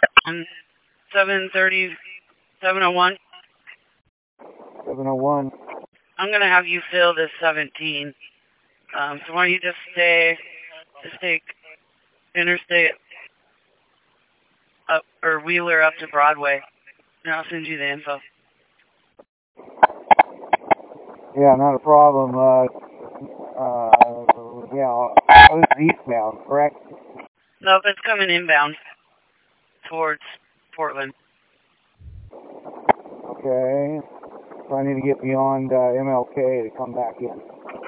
On 7:30, 7:01. 701. I'm going to have you fill this 17. So why don't you just take Interstate up, or Wheeler up to Broadway, and I'll send you the info. Yeah, not a problem. Yeah, it's eastbound, correct? Nope, it's coming inbound towards Portland. Okay. So I need to get beyond MLK to come back in.